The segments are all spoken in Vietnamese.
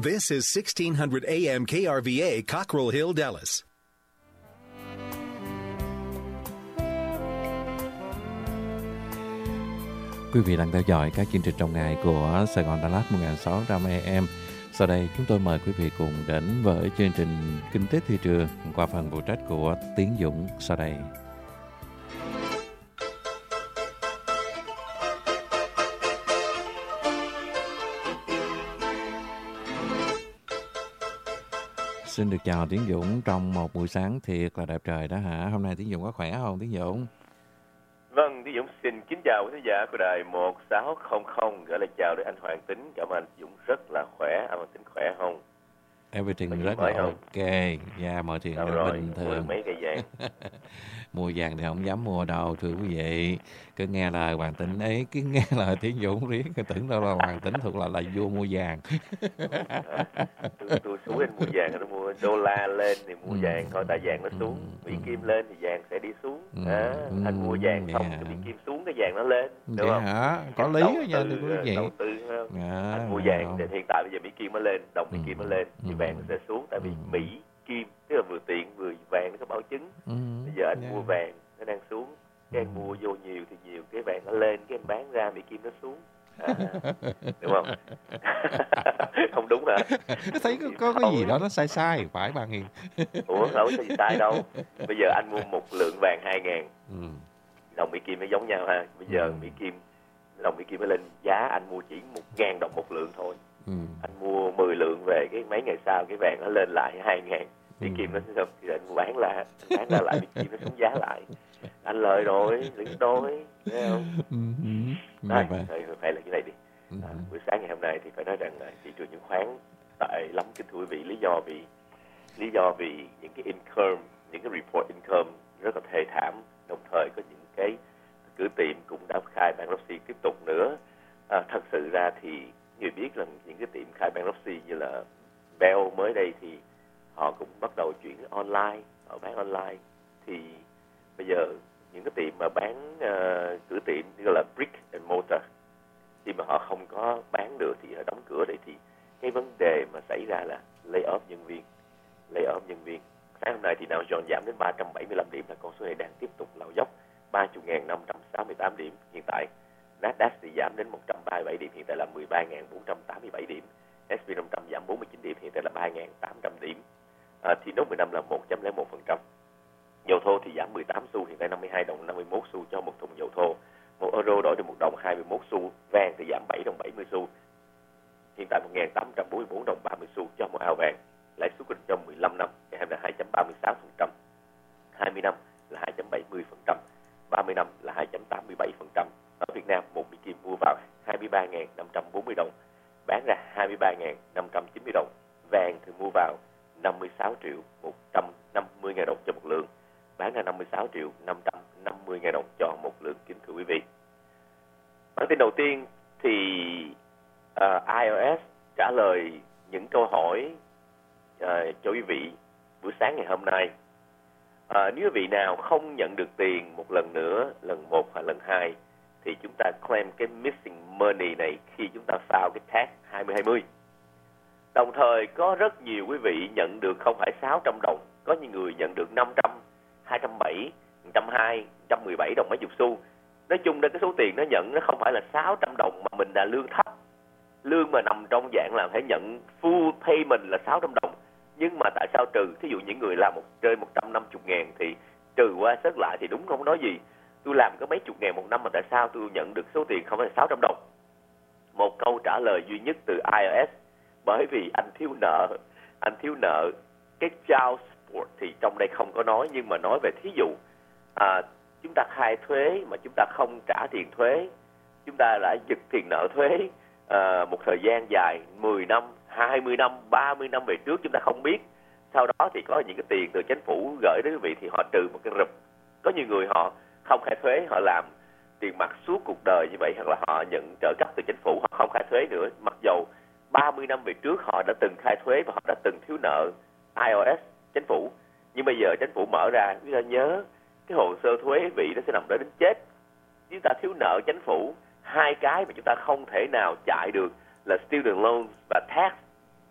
This is 1600 AM KRVA, Cockrell Hill, Dallas. Quý vị đang theo dõi các chương trình trong ngày của Sài Gòn Dallas 1600 AM. Sau đây chúng tôi mời quý vị cùng đến với chương trình Kinh tế thị trường qua phần phụ trách của Tiến Dũng sau đây. Xin được chào Tiến Dũng trong một buổi sáng thiệt là đẹp trời đó hả? Hôm nay Tiến Dũng có khỏe không Tiến Dũng? Vâng, Tiến Dũng xin kính chào quý khán giả của đài 1600, gửi lời chào đến anh Hoàng Tính. Cảm ơn anh Dũng rất là khỏe. Anh Hoàng Tính khỏe không? Everything rất là ok. Yeah, mọi chuyện rất bình thường. Mấy cây vàng. Mua vàng thì không dám mua đâu thưa quý vị. Cứ nghe lời Hoàng Tính ấy, cứ nghe lời Tiến Dũng riết, tưởng đâu là Hoàng Tính thuộc là vua mua vàng. Tôi xuống anh mua vàng, nó mua đô la lên thì mua vàng thôi, tại vàng nó xuống. Mỹ Kim lên thì vàng sẽ đi xuống. Anh mua vàng xong thì Mỹ Kim xuống, cái vàng nó lên. Đúng không? Hả? Có lý đó nha thưa quý vị. Đầu tư không? Anh mua vàng thì hiện tại bây giờ Mỹ Kim nó lên, đồng Mỹ Kim nó lên thì vàng nó sẽ xuống, tại vì Mỹ Kim tức là vừa tiền vừa vàng nó có bảo chứng. Bây giờ anh mua vàng nó đang xuống, cái anh mua vô nhiều thì nhiều, cái vàng nó lên, cái anh bán ra Mỹ Kim nó xuống. Đúng không? Không đúng hả? Thấy có cái gì đó nó sai sai phải bà Hiền? Ủa đâu có gì sai đâu. Bây giờ anh mua một lượng vàng 2.000, đồng Mỹ Kim nó giống nhau ha. Bây giờ đồng Mỹ Kim nó lên giá, anh mua chỉ 1.000 đồng một lượng thôi. Anh mua 10 lượng về, cái mấy ngày sau cái vàng nó lên lại 2.000, Mỹ Kim nó xong thì anh bán lại Mỹ Kim nó xuống giá lại. Anh lời rồi, lĩnh đôi, thấy không? Phải là cái này đi. Buổi sáng ngày hôm nay thì phải nói rằng là thị trường chứng khoán tệ lắm kính thưa quý vị. Lý do vì những cái income, những cái report income rất là thê thảm, đồng thời có những cái cửa tiệm cũng đã khai bankruptcy tiếp tục nữa. Thật sự ra thì người biết là những cái tiệm khai bankruptcy như là Bell mới đây thì họ cũng bắt đầu chuyển online, họ bán online. Thì bây giờ những cái tiệm mà bán cửa tiệm như là brick and mortar, khi mà họ không có bán được thì họ đóng cửa. Vậy thì cái vấn đề mà xảy ra là lay off nhân viên. Sáng hôm nay thì Dow Jones giảm đến 375 điểm, là con số này đang tiếp tục lao dốc, 30.568 điểm. Hiện tại Nasdaq thì giảm đến 137 điểm, hiện tại là 13.487 điểm. S&P 500 giảm 49 điểm, hiện tại là 3.800 điểm. Thì nốt 15 là 1.01%. Dầu thô thì giảm 18 xu, hiện tại 52 đồng 51 xu cho một thùng dầu thô. Một euro đổi được 1 đồng 21 xu. Vàng thì giảm 7 đồng 70 xu, hiện tại 1.844 đồng 30 xu cho một ao vàng. Lãi suất cho 15 năm ngày hôm nay 2.36%, 20 năm là 2.70%, 30 năm là 2.87%. Ở Việt Nam, một Mỹ Kim mua vào 23.540 đồng, bán ra 23.590 đồng. Vàng thì mua vào 56.150.000 đồng cho một lượng, bán ra 56.550.000 đồng cho một lượng kính thưa quý vị. Bản tin đầu tiên thì IRS trả lời những câu hỏi cho quý vị buổi sáng ngày hôm nay. Nếu quý vị nào không nhận được tiền một lần nữa, lần 1 hoặc lần 2, thì chúng ta claim cái missing money này khi chúng ta file cái tax 2020. Đồng thời có rất nhiều quý vị nhận được không phải 600 đồng, có những người nhận được 500, 270, 120, 117 đồng mấy chục xu. Nói chung là cái số tiền nó nhận nó không phải là 600 đồng mà mình là lương thấp. Lương mà nằm trong dạng là phải nhận full payment là 600 đồng. Nhưng mà tại sao trừ? Thí dụ những người làm trên 150.000 thì trừ qua sớt lại thì đúng không nói gì. Tôi làm có mấy chục ngàn một năm mà tại sao tôi nhận được số tiền không phải là 600 đồng? Một câu trả lời duy nhất từ IRS, bởi vì anh thiếu nợ cái child support thì trong đây không có nói, nhưng mà nói về thí dụ chúng ta khai thuế mà chúng ta không trả tiền thuế, chúng ta đã giật tiền nợ thuế một thời gian dài 10 năm, 20 năm, 30 năm về trước chúng ta không biết. Sau đó thì có những cái tiền từ chính phủ gửi đến quý vị thì họ trừ một cái rụp. Có nhiều người họ không khai thuế, họ làm tiền mặt suốt cuộc đời như vậy, hoặc là họ nhận trợ cấp từ chính phủ, họ không khai thuế nữa, mặc dầu 30 năm về trước họ đã từng khai thuế và họ đã từng thiếu nợ IRS, chính phủ. Nhưng bây giờ chính phủ mở ra, chúng ta nhớ cái hồ sơ thuế vị nó sẽ nằm đó đến chết. Chúng ta thiếu nợ chính phủ, hai cái mà chúng ta không thể nào chạy được là student loans và tax.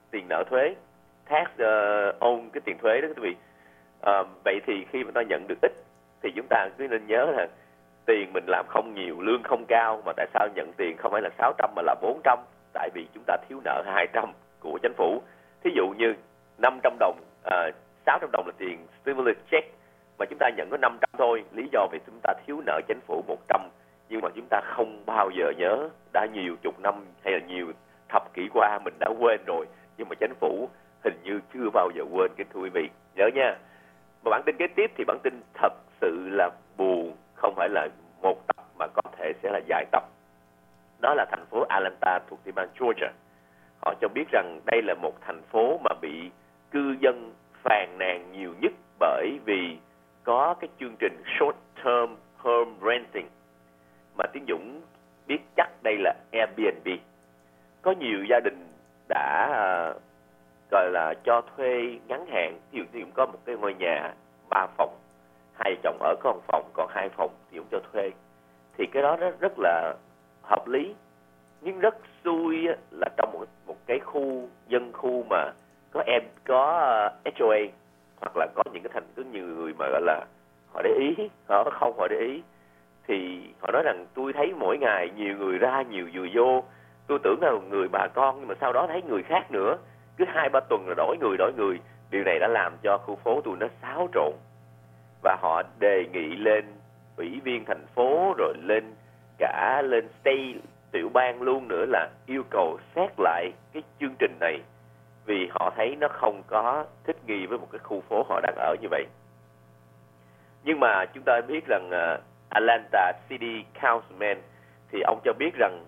tiền nợ thuế, tax own cái tiền thuế đó quý vị. Vậy thì khi mà ta nhận được ít thì chúng ta cứ nên nhớ là tiền mình làm không nhiều, lương không cao, mà tại sao nhận tiền không phải là 600 mà là 400? Tại vì chúng ta thiếu nợ 200 của chính phủ. Thí dụ như 500 đồng, 600 đồng là tiền stimulus check, mà chúng ta nhận có 500 thôi. Lý do vì chúng ta thiếu nợ chính phủ 100, nhưng mà chúng ta không bao giờ nhớ. Đã nhiều chục năm hay là nhiều thập kỷ qua mình đã quên rồi, nhưng mà chính phủ hình như chưa bao giờ quên, kính thưa quý vị. Nhớ nha. Và bản tin kế tiếp thì bản tin thật sự là buồn, không phải là một tập mà có thể sẽ là vài tập. Đó là thành phố Atlanta thuộc tiểu bang Georgia. Họ cho biết rằng đây là một thành phố mà bị cư dân phàn nàn nhiều nhất bởi vì có cái chương trình short term home renting mà Tiến Dũng biết chắc đây là Airbnb. Có nhiều gia đình đã gọi là cho thuê ngắn hạn. Ví dụ Tiến Dũng có một cái ngôi nhà 3 phòng, hai chồng ở có 1 phòng, còn 2 phòng thì Dũng cho thuê. Thì cái đó rất là hợp lý, nhưng rất xui là trong một cái khu dân khu mà có HOA, hoặc là có những cái có nhiều người mà gọi là họ để ý, họ để ý, thì họ nói rằng tôi thấy mỗi ngày nhiều người ra nhiều người vô, tôi tưởng là người bà con nhưng mà sau đó thấy người khác nữa, cứ 2-3 tuần là đổi người. Điều này đã làm cho khu phố tôi nó xáo trộn, và họ đề nghị lên ủy viên thành phố rồi lên state tiểu bang luôn nữa là yêu cầu xét lại cái chương trình này, vì họ thấy nó không có thích nghi với một cái khu phố họ đang ở như vậy. Nhưng mà chúng ta biết rằng Atlanta City Councilman thì ông cho biết rằng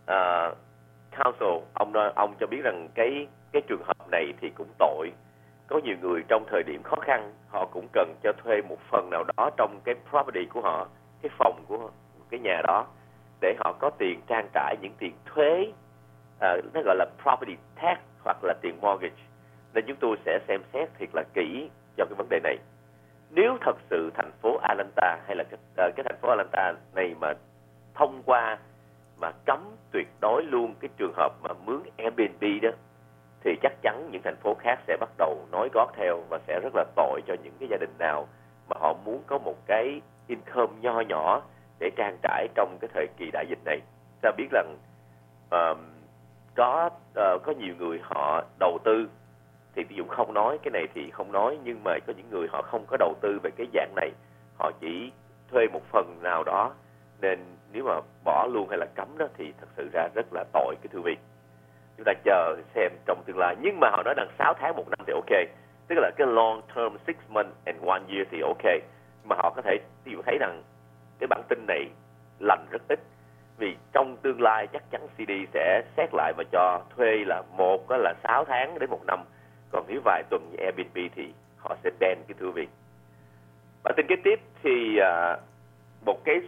ông cho biết rằng cái trường hợp này thì cũng tội. Có nhiều người trong thời điểm khó khăn họ cũng cần cho thuê một phần nào đó trong cái property của họ, cái phòng của cái nhà đó, để họ có tiền trang trải những tiền thuế, nó gọi là property tax hoặc là tiền mortgage. Nên chúng tôi sẽ xem xét thiệt là kỹ cho cái vấn đề này. Nếu thật sự thành phố Atlanta hay là cái thành phố Atlanta này mà thông qua mà cấm tuyệt đối luôn cái trường hợp mà mướn Airbnb đó, thì chắc chắn những thành phố khác sẽ bắt đầu nói gót theo, và sẽ rất là tội cho những cái gia đình nào mà họ muốn có một cái income nho nhỏ để trang trải trong cái thời kỳ đại dịch này. Ta biết rằng có nhiều người họ đầu tư, thì ví dụ không nói cái này thì không nói, nhưng mà có những người họ không có đầu tư về cái dạng này, họ chỉ thuê một phần nào đó, nên nếu mà bỏ luôn hay là cấm đó thì thật sự ra rất là tội, cái thưa vị. Chúng ta chờ xem trong tương lai, nhưng mà họ nói rằng 6 tháng 1 năm thì ok, tức là cái long term 6 months and 1 year thì ok. Mà họ có thể ví dụ thấy rằng cái bản tin này lành rất ít, vì trong tương lai chắc chắn CD sẽ xét lại và cho thuê là một là 6 tháng đến 1 năm, còn nếu vài tuần như Airbnb thì họ sẽ ban, cái thưa vị. Bản tin kế tiếp thì một cái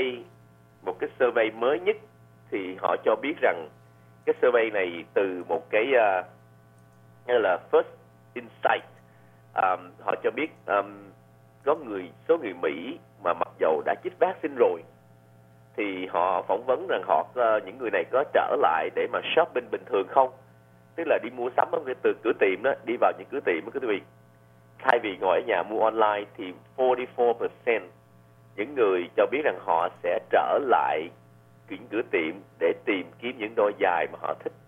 survey mới nhất thì họ cho biết rằng cái survey này từ một cái như là First Insight, họ cho biết có số người Mỹ mà mặc dầu đã chích vaccine rồi thì họ phỏng vấn rằng những người này có trở lại để mà shopping bình thường không, tức là đi mua sắm từ cửa tiệm đó, đi vào những cửa tiệm đó, quý vị, thay vì ngồi ở nhà mua online. Thì 44% những người cho biết rằng họ sẽ trở lại những cửa tiệm để tìm kiếm những đôi giày mà họ thích.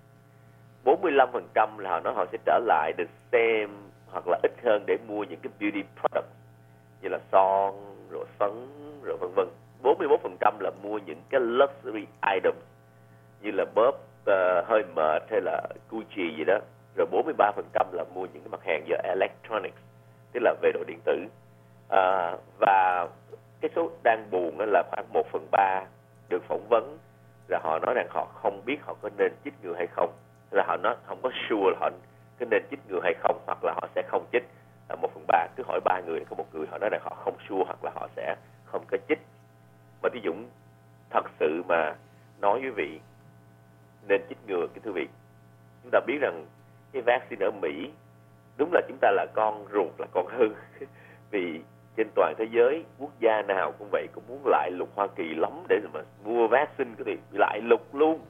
45% là họ nói họ sẽ trở lại the same hoặc là ít hơn để mua những cái beauty product như là son rồi phấn rồi vân vân. 41% là mua những cái luxury items như là bóp hơi mệt hay là Gucci gì đó. Rồi 43% là mua những cái mặt hàng về electronics, tức là về đồ điện tử. Và cái số đang buồn là khoảng 1/3 được phỏng vấn, là họ nói rằng họ không biết họ có nên chích ngừa hay không, là họ nói không có sure là họ có nên chích ngừa hay không, hoặc là họ sẽ không chích. 1/3 cứ hỏi 3 người có 1 người họ nói rằng họ không sure hoặc là họ sẽ không có chích. Mà Tí Dũng thật sự mà nói với quý vị nên chích ngừa, cái thưa vị. Chúng ta biết rằng cái vaccine ở Mỹ đúng là chúng ta là con ruột là con hư vì trên toàn thế giới quốc gia nào cũng vậy, cũng muốn lại lục Hoa Kỳ lắm để mà mua vaccine, cái thì lại lục luôn.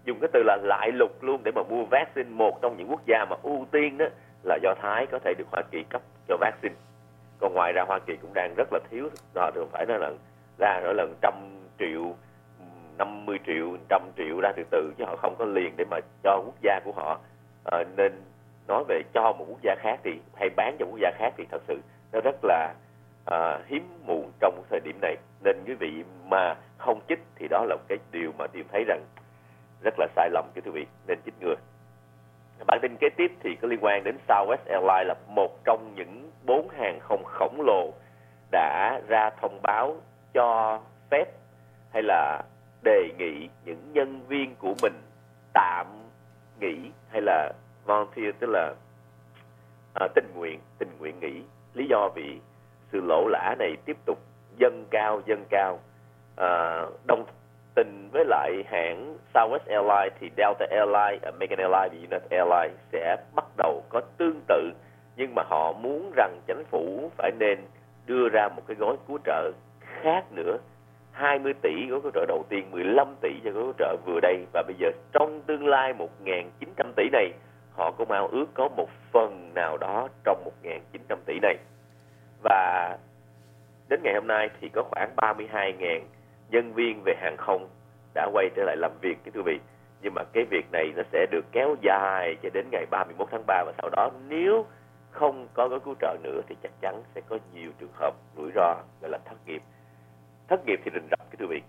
dùng cái từ là lại lục luôn để mà mua vaccine. Một trong những quốc gia mà ưu tiên đó là Do Thái có thể được Hoa Kỳ cấp cho vaccine. Còn ngoài ra Hoa Kỳ cũng đang rất là thiếu, rồi phải nói là ra rồi là 100 triệu, 50 triệu, 100 triệu ra từ từ, chứ họ không có liền để mà cho quốc gia của họ. Nên nói về cho một quốc gia khác thì hay bán cho quốc gia khác thì thật sự nó rất là hiếm muộn trong thời điểm này. Nên quý vị mà không chích thì đó là một cái điều mà Điềm thấy rằng rất là sai lầm, quý vị, nên chích ngừa. Bản tin kế tiếp thì có liên quan đến Southwest Airlines, là một trong những 4 hàng không khổng lồ đã ra thông báo cho phép hay là đề nghị những nhân viên của mình tạm nghỉ hay là volunteer, tức là tình nguyện nghỉ. Lý do vì sự lỗ lã này tiếp tục dâng cao. Đồng tình với lại hãng Southwest Airlines thì Delta Airlines, American Airlines và United Airlines sẽ bắt đầu có tương tự, nhưng mà họ muốn rằng chính phủ phải nên đưa ra một cái gói cứu trợ khác nữa. 20 tỷ gói cứu trợ đầu tiên, 15 tỷ cho gói cứu trợ vừa đây, và bây giờ trong tương lai 1.900 tỷ này, họ cũng ao ước có một phần nào đó trong 1.900 tỷ này. Và đến ngày hôm nay thì có khoảng 32.000 nhân viên về hàng không đã quay trở lại làm việc, thưa quý vị. Nhưng mà cái việc này nó sẽ được kéo dài cho đến ngày 31 tháng 3, và sau đó nếu không có gói cứu trợ nữa thì chắc chắn sẽ có nhiều trường hợp rủi ro gọi là thất nghiệp. Thất nghiệp thì rình rập, thưa quý vị.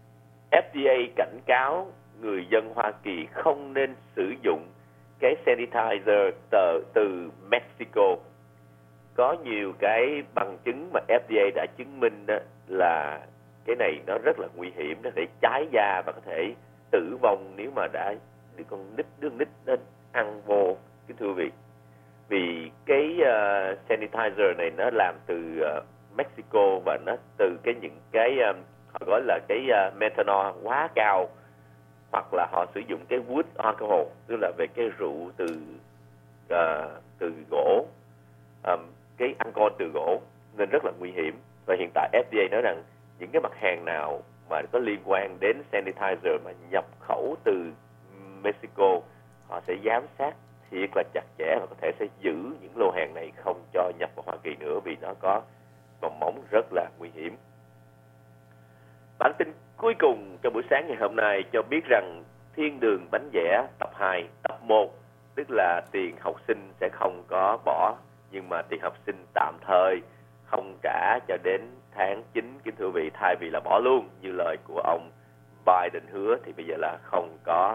FDA cảnh cáo người dân Hoa Kỳ không nên sử dụng cái sanitizer từ Mexico. Có nhiều cái bằng chứng mà FDA đã chứng minh đó là cái này nó rất là nguy hiểm, nó thể cháy da và có thể tử vong nếu mà đã được con đứa nít nên ăn vô, cái thưa quý vị. Vì cái sanitizer này nó làm từ Mexico và nó từ những cái họ gọi là cái methanol quá cao, hoặc là họ sử dụng cái wood alcohol, tức là về cái rượu từ gỗ, cái alcohol từ gỗ, nên rất là nguy hiểm. Và hiện tại FDA nói rằng những cái mặt hàng nào mà có liên quan đến sanitizer mà nhập khẩu từ Mexico, họ sẽ giám sát thiệt là chặt chẽ và có thể sẽ giữ những lô hàng này không cho nhập vào Hoa Kỳ nữa, vì nó có mầm móng rất là nguy hiểm. Bản tin cuối cùng trong buổi sáng ngày hôm nay cho biết rằng Thiên đường bánh vẽ tập 2, tập 1, tức là tiền học sinh sẽ không có bỏ, nhưng mà tiền học sinh tạm thời không trả cho đến tháng 9, kính thưa vị, thay vì là bỏ luôn như lời của ông Biden hứa, thì bây giờ là không có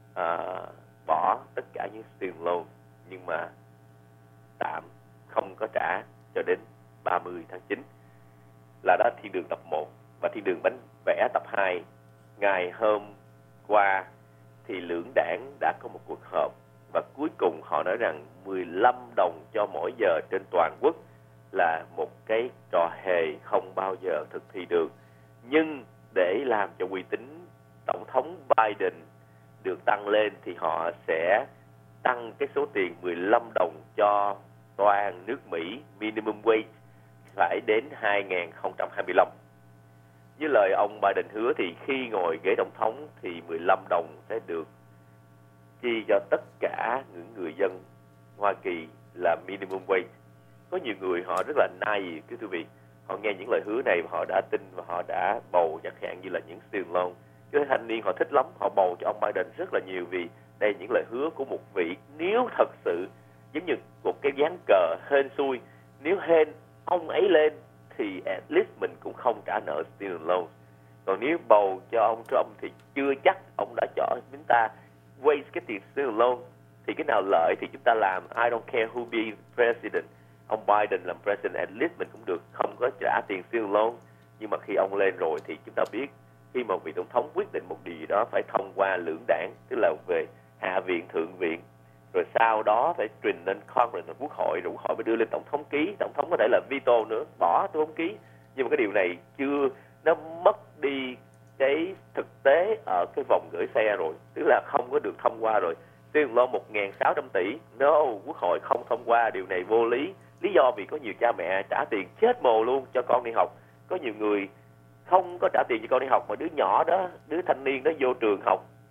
bỏ tất cả những student loan, nhưng mà tạm không có trả cho đến 30 tháng 9. Là đó Thiên đường tập 1. Và Thiên đường bánh vẽ tập 2, ngày hôm qua thì lưỡng đảng đã có một cuộc họp và cuối cùng họ nói rằng 15 đồng cho mỗi giờ trên toàn quốc là một cái trò hề không bao giờ thực thi được. Nhưng để làm cho uy tín Tổng thống Biden được tăng lên thì họ sẽ tăng cái số tiền 15 đồng cho toàn nước Mỹ, minimum wage, phải đến 2025. Với lời ông Biden hứa thì khi ngồi ghế tổng thống thì 15 đồng sẽ được chi cho tất cả những người dân Hoa Kỳ là minimum wage. Có nhiều người họ rất là naive, quý vị. Họ nghe những lời hứa này và họ đã tin và họ đã bầu, chẳng hạn như là những student loan. Cái thanh niên họ thích lắm, họ bầu cho ông Biden rất là nhiều vì đây là những lời hứa của một vị. Nếu thật sự giống như một cái ván cờ hên xui, nếu hên ông ấy lên thì at least mình cũng không trả nợ student loan. Còn nếu bầu cho ông Trump thì chưa chắc ông đã cho chúng ta waste cái tiền student loan, thì cái nào lợi thì chúng ta làm. I don't care who be president. Ông Biden làm president, at least mình cũng được không có trả tiền student loan. Nhưng mà khi ông lên rồi thì chúng ta biết khi mà vị tổng thống quyết định một điều gì đó phải thông qua lưỡng đảng, tức là về hạ viện, thượng viện, rồi sau đó phải trình lên Congress, quốc hội, rồi quốc hội mới đưa lên tổng thống ký. Tổng thống có thể là veto nữa, bỏ tôi không ký. Nhưng mà cái điều này chưa, nó mất đi cái thực tế ở cái vòng gửi xe rồi, tức là không có được thông qua rồi. Student loan 1.600 tỷ, no, quốc hội không thông qua, điều này vô lý. Lý do vì có nhiều cha mẹ trả tiền chết mồ luôn cho con đi học. Có nhiều người không có trả tiền cho con đi học, mà đứa nhỏ đó, đứa thanh niên đó vô trường học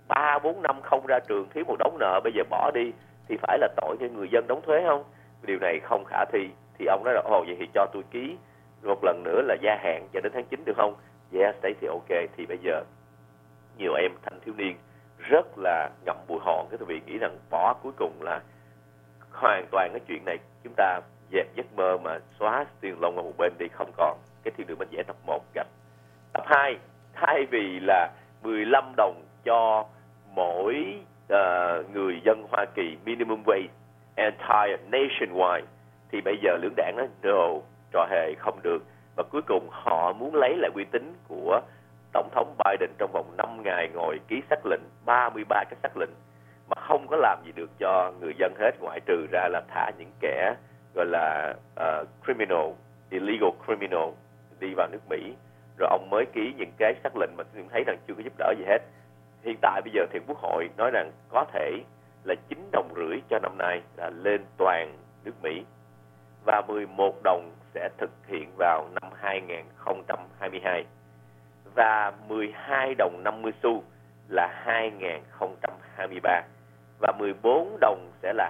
3-4 năm không ra trường, thiếu một đống nợ, bây giờ bỏ đi thì phải là tội cho người dân đóng thuế không? Điều này không khả thi. Thì ông nói là vậy thì cho tôi ký một lần nữa là gia hạn cho đến tháng 9 được không? Yes, đấy thì ok. Thì bây giờ nhiều em thanh thiếu niên rất là ngậm bùi hòn, cái vì nghĩ rằng bỏ cuối cùng là hoàn toàn cái chuyện này chúng ta dẹp giấc mơ mà xóa tiền lông ở một bên đi, không còn cái thiên đường bánh vẽ tập 1 gặp. Tập 2, thay vì là 15 đồng cho mỗi người dân Hoa Kỳ minimum wage entire nationwide, thì bây giờ lưỡng đảng nói no, trò hề không được. Và cuối cùng họ muốn lấy lại uy tín của Tổng thống Biden trong vòng 5 ngày ngồi ký sắc lệnh, 33 cái sắc lệnh mà không có làm gì được cho người dân hết, ngoại trừ ra là thả những kẻ gọi là criminal, illegal criminal đi vào nước Mỹ. Rồi ông mới ký những cái sắc lệnh mà tôi thấy rằng chưa có giúp đỡ gì hết. Hiện tại bây giờ thì Quốc hội nói rằng có thể là 9,5 đồng cho năm nay là lên toàn nước Mỹ, và 11 đồng sẽ thực hiện vào năm 2022, và 12 đồng 50 xu là 2023, và 14 đồng sẽ là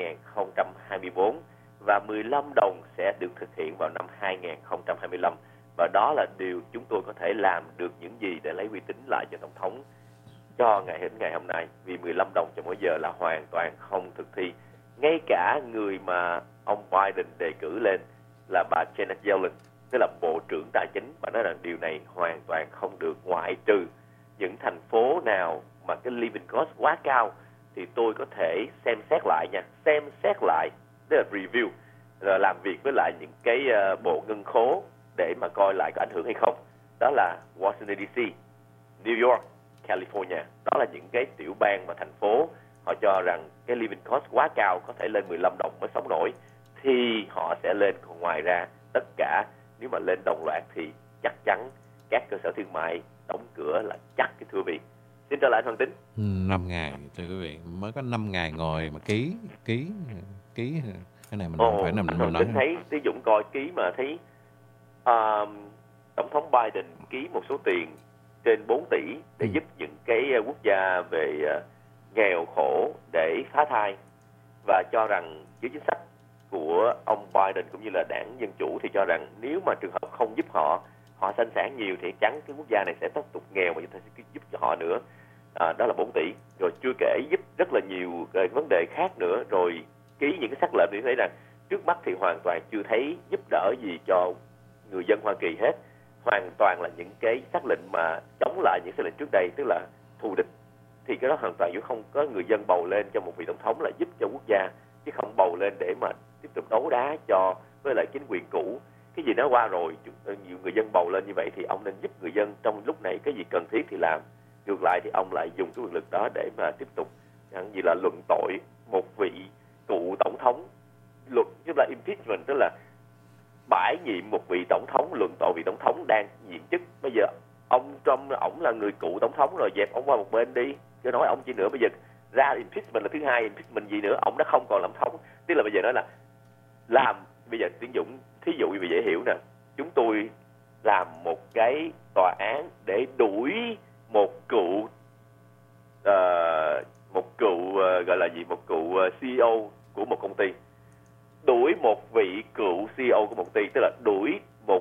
2024, và 15 đồng sẽ được thực hiện vào năm 2025. Và đó là điều chúng tôi có thể làm được những gì để lấy uy tín lại cho Tổng thống cho ngày hôm nay. Vì 15 đồng cho mỗi giờ là hoàn toàn không thực thi. Ngay cả người mà ông Biden đề cử lên là bà Janet Yellen, tức là Bộ trưởng Tài chính, bà nói rằng điều này hoàn toàn không được, ngoại trừ những thành phố nào mà cái living cost quá cao thì tôi có thể xem xét lại nha, xem xét lại, tức là review, rồi làm việc với lại những cái bộ ngân khố để mà coi lại có ảnh hưởng hay không. Đó là Washington DC, New York, California. Đó là những cái tiểu bang mà thành phố họ cho rằng cái living cost quá cao, có thể lên 15 đồng mới sống nổi, thì họ sẽ lên. Còn ngoài ra tất cả nếu mà lên đồng loạt thì chắc chắn các cơ sở thương mại đóng cửa là chắc, cái thưa vị. Xin trở lại anh Hoàng Tính. 5 ngày thưa quý vị, mới có 5 ngày ngồi mà ký cái này mình phải nằm mình nói. Thấy Tiến Dũng coi ký mà thấy Tổng thống Biden ký một số tiền trên 4 tỷ để giúp những cái quốc gia về nghèo khổ để phá thai, và cho rằng với chính sách của ông Biden cũng như là đảng Dân Chủ thì cho rằng nếu mà trường hợp không giúp họ sanh sản nhiều thì chắn cái quốc gia này sẽ tiếp tục nghèo, và chúng ta sẽ giúp cho họ nữa. Đó là 4 tỷ. Rồi chưa kể giúp rất là nhiều vấn đề khác nữa, rồi ký những cái sắc lệnh để thấy rằng trước mắt thì hoàn toàn chưa thấy giúp đỡ gì cho người dân Hoa Kỳ hết. Hoàn toàn là những cái sắc lệnh mà chống lại những sắc lệnh trước đây, tức là thù địch. Thì cái đó hoàn toàn không có người dân bầu lên cho một vị tổng thống là giúp cho quốc gia, chứ không bầu lên để mà tiếp tục đấu đá cho với lại chính quyền cũ. Cái gì nó qua rồi, nhiều người dân bầu lên như vậy thì ông nên giúp người dân trong lúc này, cái gì cần thiết thì làm. Ngược lại thì ông lại dùng cái quyền lực đó để mà tiếp tục như là luận tội một vị cựu tổng thống, luật như là impeachment, tức là bãi nhiệm một vị tổng thống, luận tội vị tổng thống đang nhiệm chức. Bây giờ ông Trump, ổng là người cựu tổng thống rồi, dẹp ông qua một bên đi, chứ nói ông chi nữa. Bây giờ ra impeachment là thứ hai, impeachment gì nữa, ông đã không còn làm thống. Tức là bây giờ nói là làm, bây giờ Tiến Dũng thí dụ như dễ hiểu nè, chúng tôi làm một cái tòa án để đuổi một cựu gọi là gì, một cựu CEO của một công ty, đuổi một vị cựu CEO của một công ty, tức là đuổi một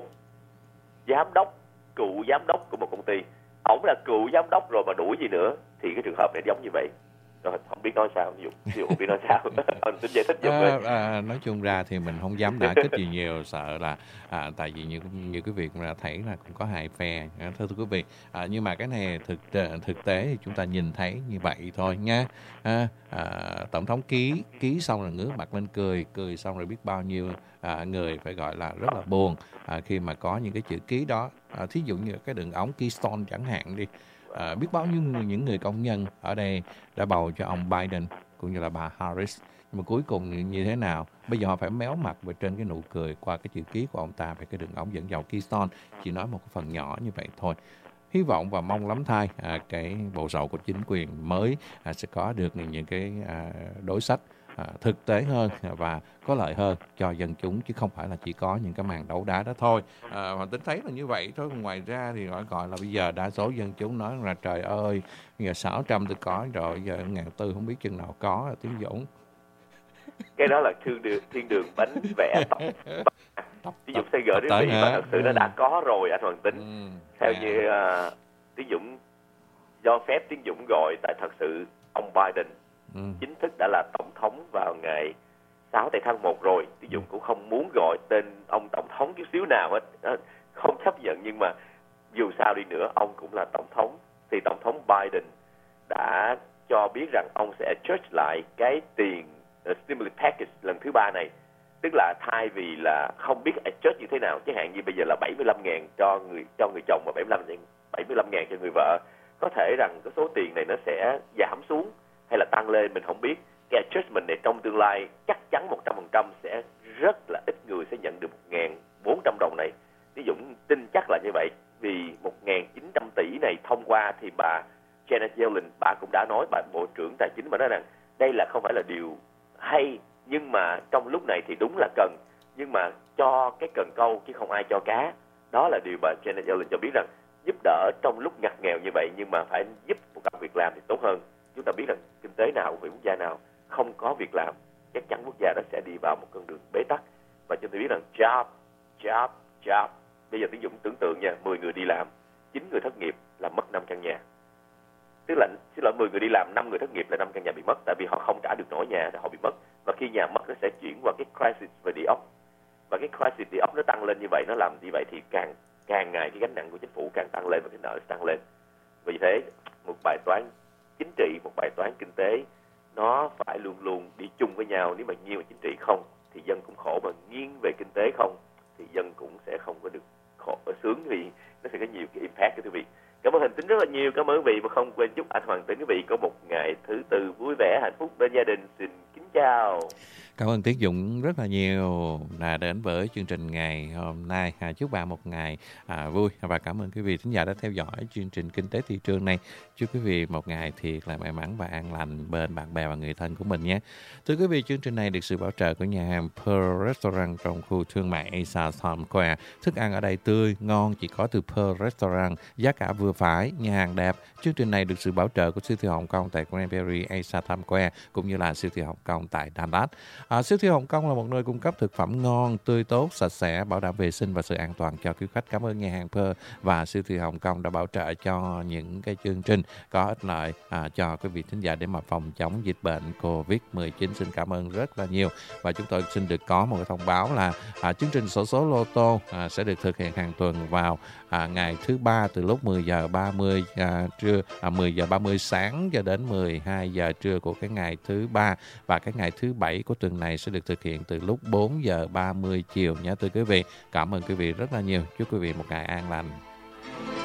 cựu giám đốc của một công ty. Ổng là cựu giám đốc rồi mà đuổi gì nữa, thì cái trường hợp này giống như vậy. Rồi không biết nói sao, không biết nói sao. Anh xin giải thích giúp nói chung ra thì mình không dám đả kích gì nhiều, sợ là tại vì như cái việc mà thấy là cũng có hai phe, thưa quý vị. Nhưng mà cái này thực tế thì chúng ta nhìn thấy như vậy thôi nha. Tổng thống ký xong rồi ngước mặt lên cười xong rồi biết bao nhiêu người phải gọi là rất là buồn khi mà có những cái chữ ký đó. Thí dụ như cái đường ống Keystone chẳng hạn đi. Biết bao nhiêu những người công nhân ở đây đã bầu cho ông Biden cũng như là bà Harris, nhưng mà cuối cùng như thế nào? Bây giờ họ phải méo mặt về trên cái nụ cười qua cái chữ ký của ông ta về cái đường ống dẫn dầu Keystone. Chỉ nói một cái phần nhỏ như vậy thôi. Hy vọng và mong lắm thay cái bộ sậu của chính quyền mới sẽ có được những cái đối sách thực tế hơn và có lợi hơn cho dân chúng, chứ không phải là chỉ có những cái màn đấu đá đó thôi. Hoàng Tính thấy là như vậy thôi. Ngoài ra thì gọi là bây giờ đa số dân chúng nói là trời ơi, giờ 600 tôi có rồi, giờ 1.400 không biết chừng nào có. Tiến Dũng, cái đó là thiên đường bánh vẽ ví dụ sẽ gửi đến vị mà thật sự nó đã có rồi anh Hoàng Tính. Theo như Tiến Dũng do phép Tiến Dũng gọi, tại thật sự ông Biden chính thức đã là tổng thống vào ngày 6 tháng 1 rồi. Tiến Dũng cũng không muốn gọi tên ông tổng thống chút xíu nào hết, không chấp nhận, nhưng mà dù sao đi nữa ông cũng là tổng thống. Thì tổng thống Biden đã cho biết rằng ông sẽ adjust lại cái tiền stimulus package lần thứ 3 này. Tức là thay vì là không biết adjust như thế nào, chẳng hạn như bây giờ là 75.000 cho người chồng và 75.000 cho người vợ, có thể rằng cái số tiền này nó sẽ giảm xuống hay là tăng lên, mình không biết. Cái adjustment này trong tương lai chắc chắn 100% sẽ rất là ít người sẽ nhận được 1.400 đồng này. Ví dụ tin chắc là như vậy, vì 1.900 tỷ này thông qua thì bà Janet Yellen, bà cũng đã nói, bà Bộ trưởng Tài chính, bà nói rằng đây là không phải là điều hay, nhưng mà trong lúc này thì đúng là cần, nhưng mà cho cái cần câu chứ không ai cho cá. Đó là điều bà Janet Yellen cho biết, rằng giúp đỡ trong lúc ngặt nghèo như vậy, nhưng mà phải giúp một công việc làm thì tốt hơn. Chúng ta biết rằng kinh tế nào, quốc gia nào không có việc làm, chắc chắn quốc gia đó sẽ đi vào một con đường bế tắc. Và chúng ta biết rằng job. Bây giờ Tiến Dũng tưởng tượng nha, 10 người đi làm, 9 người thất nghiệp là mất 5 căn nhà. Tức là 10 người đi làm, 5 người thất nghiệp là 5 căn nhà bị mất, tại vì họ không trả được nổi nhà thì họ bị mất. Và khi nhà mất, nó sẽ chuyển qua cái crisis về địa ốc. Và cái crisis địa ốc nó tăng lên như vậy, nó làm như vậy thì càng ngày cái gánh nặng của chính phủ càng tăng lên và cái nợ tăng lên. Vì thế một bài toán chính trị, một bài toán kinh tế, nó phải luôn luôn đi chung với nhau. Nếu mà nghiêng về chính trị không thì dân cũng khổ, mà nghiêng về kinh tế không thì dân cũng sẽ không có được khổ sướng, vì nó sẽ có nhiều cái impact. Quý vị, cảm ơn Hành Tính rất là nhiều, cảm ơn quý vị, và không quên chúc anh Hoàng Tính quý vị có một ngày thứ tư vui vẻ, hạnh phúc bên gia đình. Xin kính chào. Cảm ơn Tiến Dũng rất là nhiều đã đến với chương trình ngày hôm nay. Chúc bạn một ngày vui, và cảm ơn quý vị thính giả đã theo dõi chương trình Kinh tế Thị trường này. Chúc quý vị một ngày thiệt là may mắn và an lành bên bạn bè và người thân của mình nhé. Thưa quý vị, chương trình này được sự bảo trợ của nhà hàng Pearl Restaurant trong khu thương mại Asia Times Square. Thức ăn ở đây tươi, ngon, chỉ có từ Pearl Restaurant, giá cả vừa phải, nhà hàng đẹp. Chương trình này được sự bảo trợ của siêu thị Hồng Kông tại Cranberry Asia Times Square, cũng như là siêu thị Hồng Kông tại Dallas. Siêu thị Hồng Kông là một nơi cung cấp thực phẩm ngon, tươi tốt, sạch sẽ, bảo đảm vệ sinh và sự an toàn cho quý khách. Cảm ơn nhà hàng Pearl và siêu thị Hồng Kông đã bảo trợ cho những cái chương trình có ích lợi cho quý vị thính giả để mà phòng chống dịch bệnh Covid-19. Xin cảm ơn rất là nhiều. Và chúng tôi xin được có một cái thông báo là chương trình xổ số lô tô sẽ được thực hiện hàng tuần vào ngày thứ ba từ lúc 10 giờ 30 trưa, 10 giờ 30 sáng cho đến 12 giờ trưa của cái ngày thứ ba, và cái ngày thứ bảy của tuần này sẽ được thực hiện từ lúc 4 giờ 30 chiều nhé thưa quý vị. Cảm ơn quý vị rất là nhiều. Chúc quý vị một ngày an lành.